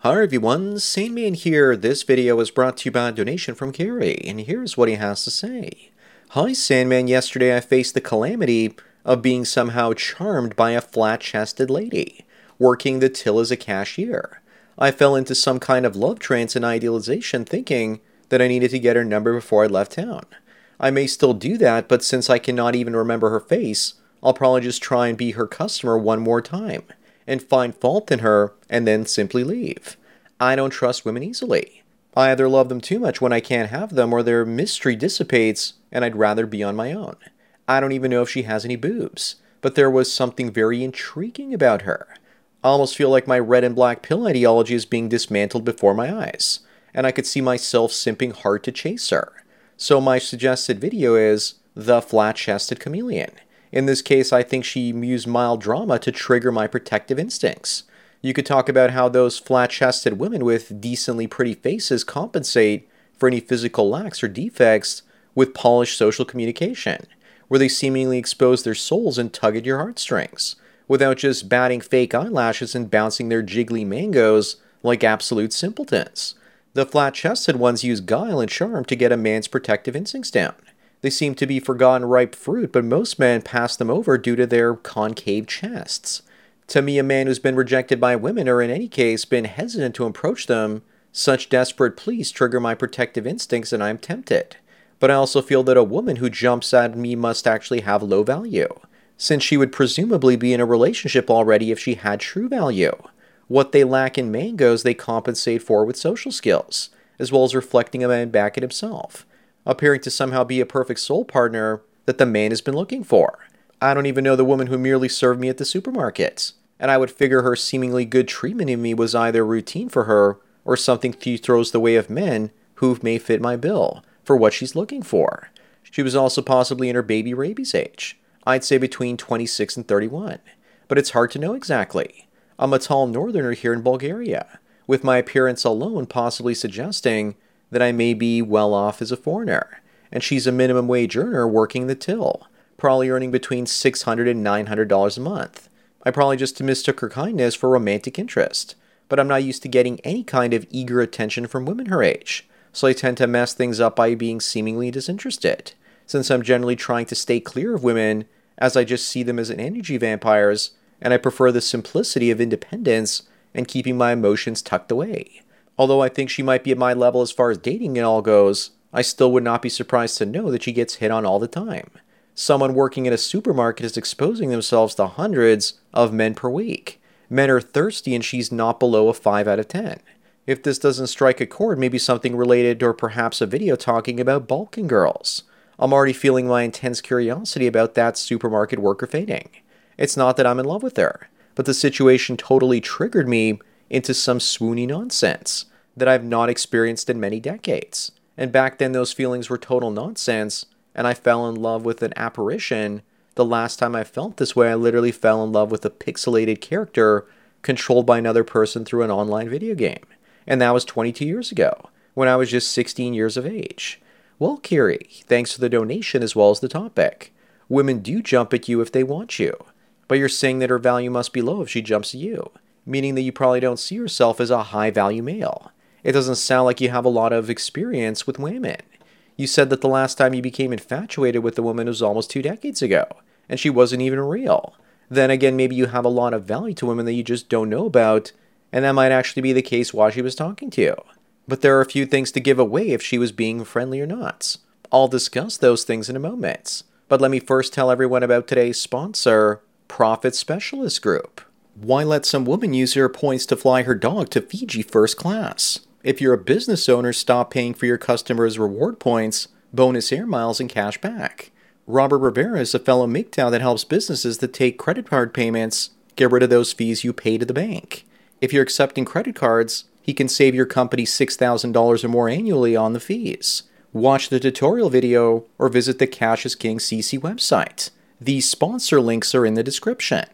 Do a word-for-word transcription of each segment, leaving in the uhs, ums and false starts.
Hi everyone, Sandman here. This video was brought to you by a donation from Gary, and here's what he has to say. Hi Sandman, yesterday I faced the calamity of being somehow charmed by a flat-chested lady, working the till as a cashier. I fell into some kind of love trance and idealization thinking that I needed to get her number before I left town. I may still do that, but since I cannot even remember her face, I'll probably just try and be her customer one more time, and find fault in her, and then simply leave. I don't trust women easily. I either love them too much when I can't have them, or their mystery dissipates, and I'd rather be on my own. I don't even know if she has any boobs, but there was something very intriguing about her. I almost feel like my red and black pill ideology is being dismantled before my eyes, and I could see myself simping hard to chase her. So my suggested video is The Flat-Chested Chameleon. In this case, I think she used mild drama to trigger my protective instincts. You could talk about how those flat-chested women with decently pretty faces compensate for any physical lacks or defects with polished social communication, where they seemingly expose their souls and tug at your heartstrings, without just batting fake eyelashes and bouncing their jiggly mangoes like absolute simpletons. The flat-chested ones use guile and charm to get a man's protective instincts down. They seem to be forgotten ripe fruit, but most men pass them over due to their concave chests. To me, a man who's been rejected by women, or in any case been hesitant to approach them, such desperate pleas trigger my protective instincts and I'm tempted. But I also feel that a woman who jumps at me must actually have low value, since she would presumably be in a relationship already if she had true value. What they lack in mangoes they compensate for with social skills, as well as reflecting a man back at himself, appearing to somehow be a perfect soul partner that the man has been looking for. I don't even know the woman who merely served me at the supermarket, and I would figure her seemingly good treatment of me was either routine for her or something she throws the way of men who may fit my bill for what she's looking for. She was also possibly in her baby rabies age. I'd say between twenty-six and thirty-one, but it's hard to know exactly. I'm a tall northerner here in Bulgaria, with my appearance alone possibly suggesting that I may be well off as a foreigner, and she's a minimum wage earner working the till, probably earning between six hundred dollars and nine hundred dollars a month. I probably just mistook her kindness for romantic interest, but I'm not used to getting any kind of eager attention from women her age, so I tend to mess things up by being seemingly disinterested, since I'm generally trying to stay clear of women as I just see them as energy vampires, and I prefer the simplicity of independence and keeping my emotions tucked away. Although I think she might be at my level as far as dating and all goes, I still would not be surprised to know that she gets hit on all the time. Someone working in a supermarket is exposing themselves to hundreds of men per week. Men are thirsty and she's not below a five out of ten. If this doesn't strike a chord, maybe something related or perhaps a video talking about Balkan girls. I'm already feeling my intense curiosity about that supermarket worker fading. It's not that I'm in love with her, but the situation totally triggered me into some swoony nonsense that I've not experienced in many decades. And back then those feelings were total nonsense, and I fell in love with an apparition. The last time I felt this way, I literally fell in love with a pixelated character controlled by another person through an online video game. And that was twenty-two years ago, when I was just sixteen years of age. Well, Kiri, thanks for the donation as well as the topic. Women do jump at you if they want you, but you're saying that her value must be low if she jumps at you, meaning that you probably don't see yourself as a high-value male. It doesn't sound like you have a lot of experience with women. You said that the last time you became infatuated with a woman was almost two decades ago, and she wasn't even real. Then again, maybe you have a lot of value to women that you just don't know about, and that might actually be the case while she was talking to you. But there are a few things to give away if she was being friendly or not. I'll discuss those things in a moment. But let me first tell everyone about today's sponsor, Profit Specialist Group. Why let some woman use her points to fly her dog to Fiji first class? If you're a business owner, stop paying for your customers' reward points, bonus air miles, and cash back. Robert Rivera is a fellow M G T O W that helps businesses that take credit card payments get rid of those fees you pay to the bank. If you're accepting credit cards, he can save your company six thousand dollars or more annually on the fees. Watch the tutorial video or visit the Cash is King C C website. These sponsor links are in the description.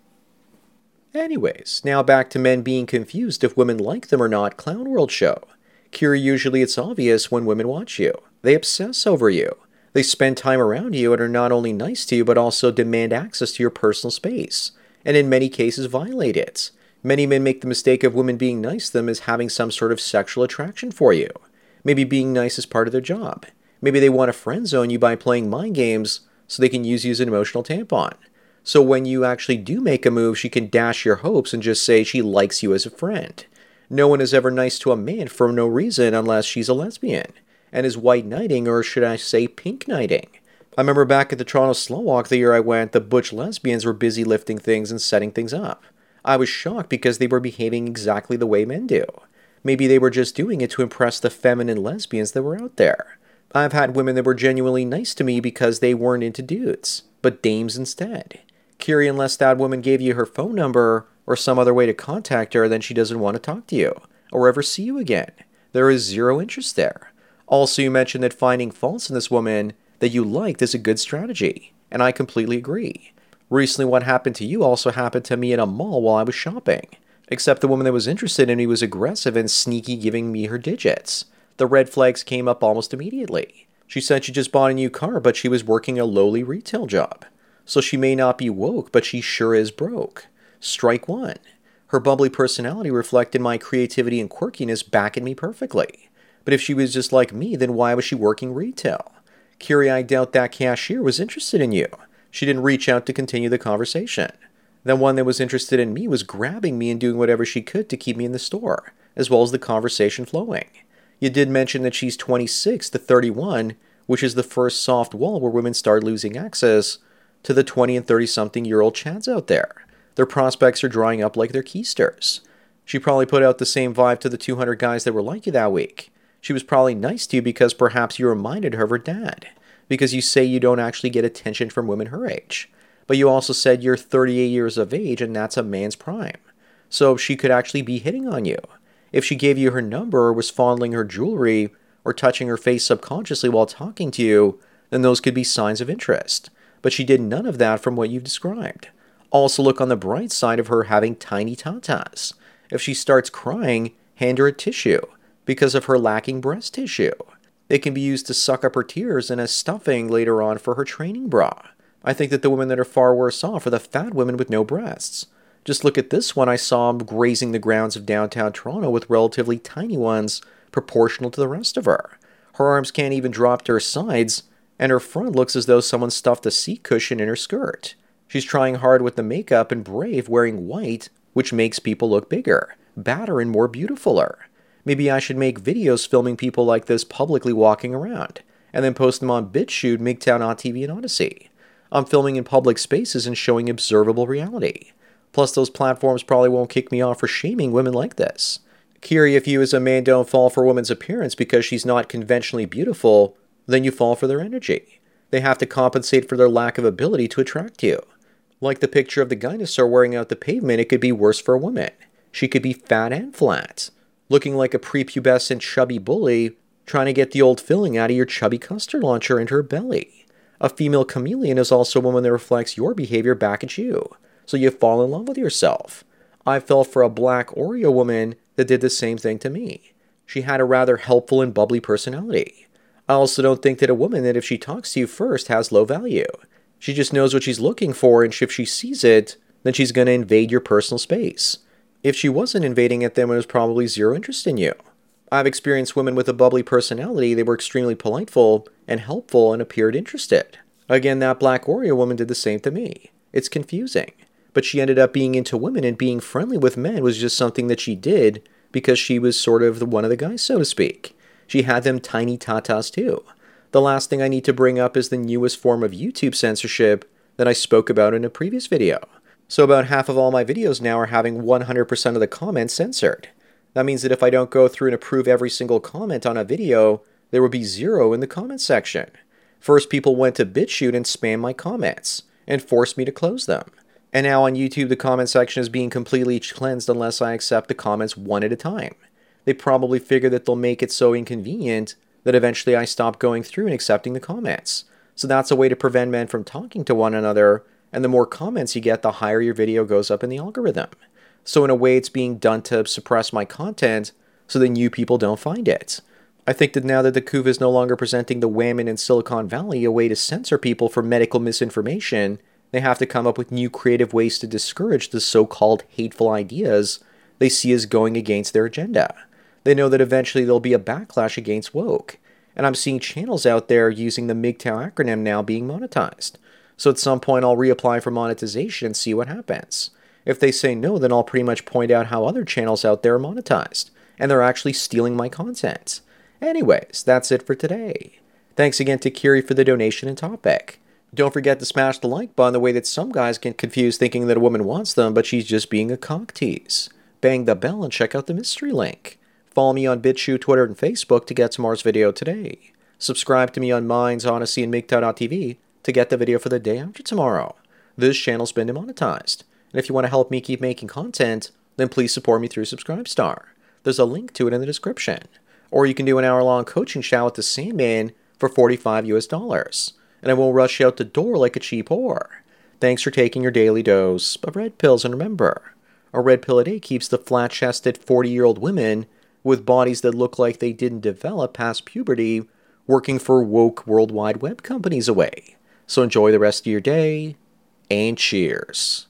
Anyways, now back to men being confused if women like them or not. Clown World show. Kiri, usually it's obvious when women watch you. They obsess over you. They spend time around you and are not only nice to you but also demand access to your personal space, and in many cases violate it. Many men make the mistake of women being nice to them as having some sort of sexual attraction for you. Maybe being nice is part of their job. Maybe they want to friend zone you by playing mind games so they can use you as an emotional tampon. So when you actually do make a move, she can dash your hopes and just say she likes you as a friend. No one is ever nice to a man for no reason unless she's a lesbian, and is white knighting, or should I say pink knighting. I remember back at the Toronto Slow Walk the year I went, the butch lesbians were busy lifting things and setting things up. I was shocked because they were behaving exactly the way men do. Maybe they were just doing it to impress the feminine lesbians that were out there. I've had women that were genuinely nice to me because they weren't into dudes, but dames instead. Kiri, unless that woman gave you her phone number or some other way to contact her, then she doesn't want to talk to you or ever see you again. There is zero interest there. Also, you mentioned that finding faults in this woman that you liked is a good strategy, and I completely agree. Recently, what happened to you also happened to me in a mall while I was shopping. Except the woman that was interested in me was aggressive and sneaky, giving me her digits. The red flags came up almost immediately. She said she just bought a new car, but she was working a lowly retail job. So she may not be woke, but she sure is broke. Strike one. Her bubbly personality reflected my creativity and quirkiness back at me perfectly. But if she was just like me, then why was she working retail? Kiri, I doubt that cashier was interested in you. She didn't reach out to continue the conversation. The one that was interested in me was grabbing me and doing whatever she could to keep me in the store, as well as the conversation flowing. You did mention that she's twenty-six to thirty-one, which is the first soft wall where women start losing access to the twenty and thirty-something-year-old chads out there. Their prospects are drying up like their keisters. She probably put out the same vibe to the two hundred guys that were like you that week. She was probably nice to you because perhaps you reminded her of her dad, because you say you don't actually get attention from women her age. But you also said you're thirty-eight years of age, and that's a man's prime. So she could actually be hitting on you. If she gave you her number or was fondling her jewelry or touching her face subconsciously while talking to you, then those could be signs of interest. But she did none of that from what you've described. Also, look on the bright side of her having tiny tatas. If she starts crying, hand her a tissue because of her lacking breast tissue. They can be used to suck up her tears and as stuffing later on for her training bra. I think that the women that are far worse off are the fat women with no breasts. Just look at this one I saw grazing the grounds of downtown Toronto with relatively tiny ones proportional to the rest of her. Her arms can't even drop to her sides, and her front looks as though someone stuffed a seat cushion in her skirt. She's trying hard with the makeup and brave, wearing white, which makes people look bigger, badder, and more beautifuler. Maybe I should make videos filming people like this publicly walking around, and then post them on BitChute, MGTOW, Not T V, and Odyssey. I'm filming in public spaces and showing observable reality. Plus, those platforms probably won't kick me off for shaming women like this. Kiri, if you as a man don't fall for a woman's appearance because she's not conventionally beautiful, then you fall for their energy. They have to compensate for their lack of ability to attract you. Like the picture of the dinosaur wearing out the pavement, it could be worse for a woman. She could be fat and flat, looking like a prepubescent chubby bully, trying to get the old filling out of your chubby custard launcher into her belly. A female chameleon is also a woman that reflects your behavior back at you, so you fall in love with yourself. I fell for a black Oreo woman that did the same thing to me. She had a rather helpful and bubbly personality. I also don't think that a woman that if she talks to you first has low value. She just knows what she's looking for, and if she sees it, then she's going to invade your personal space. If she wasn't invading it, then there was probably zero interest in you. I've experienced women with a bubbly personality. They were extremely politeful and helpful and appeared interested. Again, that black Oreo woman did the same to me. It's confusing. But she ended up being into women, and being friendly with men was just something that she did because she was sort of the one of the guys, so to speak. She had them tiny tatas too. The last thing I need to bring up is the newest form of YouTube censorship that I spoke about in a previous video. So about half of all my videos now are having one hundred percent of the comments censored. That means that if I don't go through and approve every single comment on a video, there would be zero in the comment section. First, people went to BitChute and spammed my comments and forced me to close them. And now on YouTube, the comment section is being completely cleansed unless I accept the comments one at a time. They probably figure that they'll make it so inconvenient that eventually I stop going through and accepting the comments. So that's a way to prevent men from talking to one another, and the more comments you get, the higher your video goes up in the algorithm. So in a way, it's being done to suppress my content so that you people don't find it. I think that now that the C U V is no longer presenting the women in Silicon Valley a way to censor people for medical misinformation They have to come up with new creative ways to discourage the so-called hateful ideas they see as going against their agenda. They know that eventually there'll be a backlash against woke. And I'm seeing channels out there using the M G T O W acronym now being monetized. So at some point I'll reapply for monetization and see what happens. If they say no, then I'll pretty much point out how other channels out there are monetized, and they're actually stealing my content. Anyways, that's it for today. Thanks again to Kiri for the donation and topic. Don't forget to smash the like button the way that some guys get confused thinking that a woman wants them, but she's just being a cock tease. Bang the bell and check out the mystery link. Follow me on BitChute, Twitter, and Facebook to get tomorrow's video today. Subscribe to me on Minds, Odyssey, and M G T O W dot T V to get the video for the day after tomorrow. This channel's been demonetized. And if you want to help me keep making content, then please support me through Subscribestar. There's a link to it in the description. Or you can do an hour-long coaching chat with the Sandman for forty-five U S dollars. And I won't rush you out the door like a cheap whore. Thanks for taking your daily dose of red pills, and remember, a red pill a day keeps the flat-chested forty-year-old women with bodies that look like they didn't develop past puberty working for woke World Wide Web companies away. So enjoy the rest of your day, and cheers.